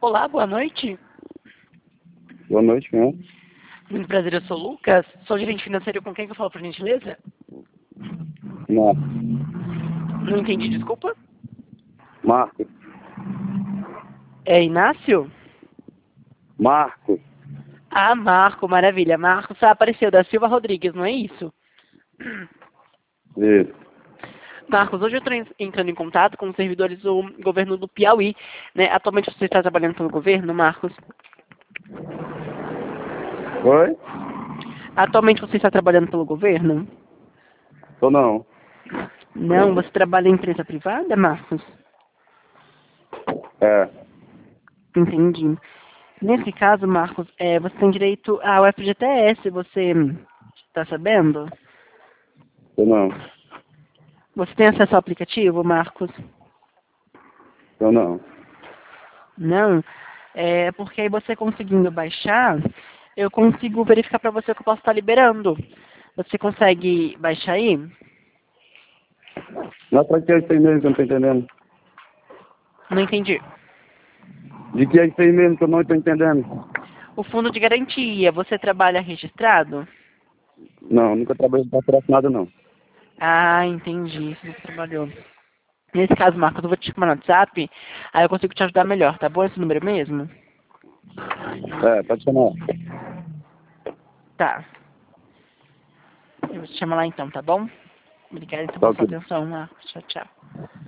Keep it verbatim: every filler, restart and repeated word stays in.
Olá, boa noite. Boa noite, quem é? Muito prazer, eu sou o Lucas. Sou gerente financeiro, com quem que eu falo, por gentileza? Não. Não entendi, desculpa. Marcos. É Inácio? Marcos. Ah, Marco, maravilha. Marcos só apareceu da Silva Rodrigues, não é isso? Isso. Marcos, hoje eu estou entrando em contato com os servidores do governo do Piauí, né? Atualmente você está trabalhando pelo governo, Marcos? Oi? Atualmente você está trabalhando pelo governo? Ou não? Não, você trabalha em empresa privada, Marcos? É. Entendi. Nesse caso, Marcos, é, você tem direito ao F G T S, você está sabendo? Ou não? Você tem acesso ao aplicativo, Marcos? Ou não? Não? É porque aí você conseguindo baixar, eu consigo verificar para você o que eu posso estar liberando. Você consegue baixar aí? Mas pra que é isso aí mesmo que eu não tô entendendo? Não entendi. De que é isso aí mesmo que eu não tô entendendo? O fundo de garantia, você trabalha registrado? Não, nunca trabalhei pra patrocinado, não. Ah, entendi. Você nunca trabalhou. Nesse caso, Marcos, eu vou te chamar no WhatsApp, aí eu consigo te ajudar melhor, tá bom? Esse número mesmo? É, pode chamar. Tá. Eu vou te chamar lá então, tá bom? Obrigada então Tá pela sua ok. atenção, Marcos. Tchau, tchau.